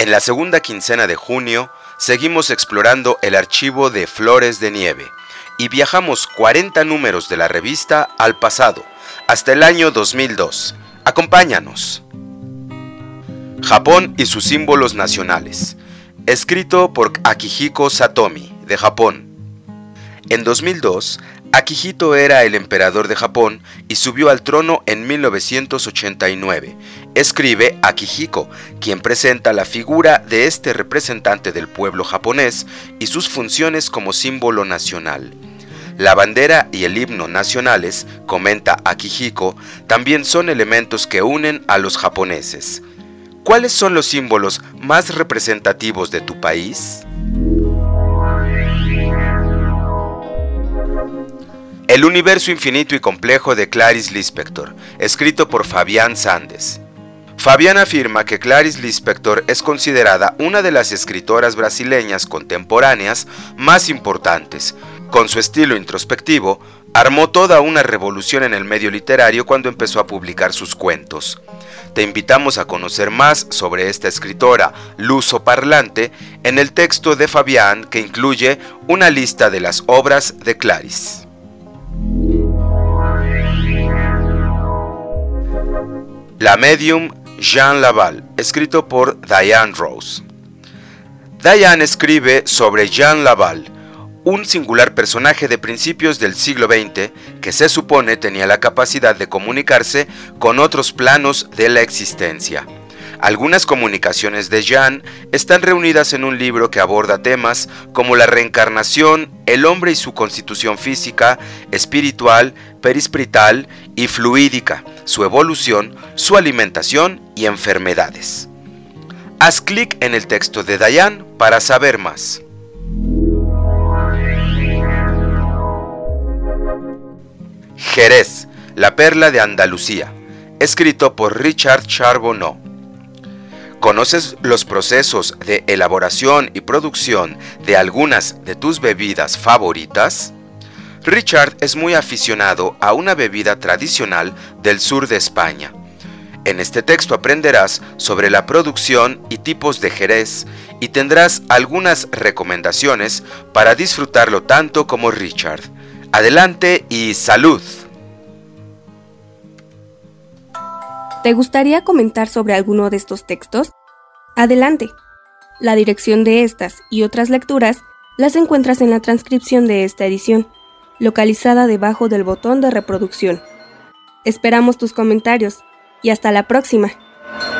En la segunda quincena de junio, seguimos explorando el archivo de Flores de Nieve y viajamos 40 números de la revista al pasado, hasta el año 2002. Acompáñanos. Japón y sus símbolos nacionales. Escrito por Akihiko Satomi, de Japón. En 2002, Akihito era el emperador de Japón y subió al trono en 1989. Escribe Akihiko, quien presenta la figura de este representante del pueblo japonés y sus funciones como símbolo nacional. La bandera y el himno nacionales, comenta Akihiko, también son elementos que unen a los japoneses. ¿Cuáles son los símbolos más representativos de tu país? El universo infinito y complejo de Clarice Lispector, escrito por Fabián Sandes. Fabián afirma que Clarice Lispector es considerada una de las escritoras brasileñas contemporáneas más importantes. Con su estilo introspectivo, armó toda una revolución en el medio literario cuando empezó a publicar sus cuentos. Te invitamos a conocer más sobre esta escritora lusoparlante en el texto de Fabián, que incluye una lista de las obras de Clarice. La medium Jeanne Laval, escrito por Diane Rose. Diane escribe sobre Jeanne Laval, un singular personaje de principios del siglo XX que se supone tenía la capacidad de comunicarse con otros planos de la existencia. Algunas comunicaciones de Jeanne están reunidas en un libro que aborda temas como la reencarnación, el hombre y su constitución física, espiritual, perispirital y fluídica, su evolución, su alimentación y enfermedades. Haz clic en el texto de Diane para saber más. Jerez, la perla de Andalucía, escrito por Richard Charbonneau. ¿Conoces los procesos de elaboración y producción de algunas de tus bebidas favoritas? Richard es muy aficionado a una bebida tradicional del sur de España. En este texto aprenderás sobre la producción y tipos de Jerez y tendrás algunas recomendaciones para disfrutarlo tanto como Richard. Adelante y salud. ¿Te gustaría comentar sobre alguno de estos textos? Adelante. La dirección de estas y otras lecturas las encuentras en la transcripción de esta edición, localizada debajo del botón de reproducción. Esperamos tus comentarios y hasta la próxima.